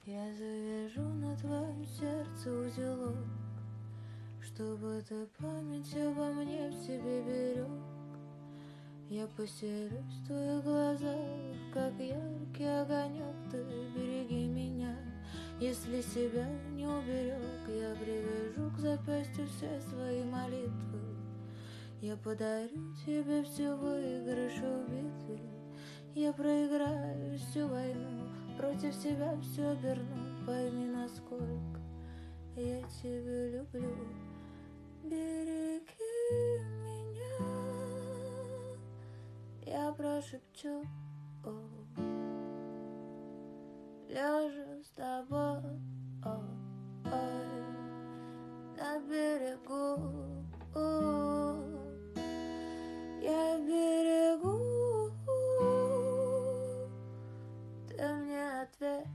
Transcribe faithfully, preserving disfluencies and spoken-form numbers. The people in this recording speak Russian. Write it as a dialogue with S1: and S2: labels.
S1: Я завяжу на твоем сердце узелок, чтобы ты память обо мне в себе берег. Я поселюсь в твоих глазах, как яркий огонек. Ты береги меня, если себя не уберег. Я привяжу к запястью все свои молитвы. Я подарю тебе всю выигрыш в битве. Я проиграю всю войну, против себя все оберну. Пойми, насколько я тебя люблю. Береги меня, я прошепчу, о, ляжу с тобой, о, ой, на берегу, о.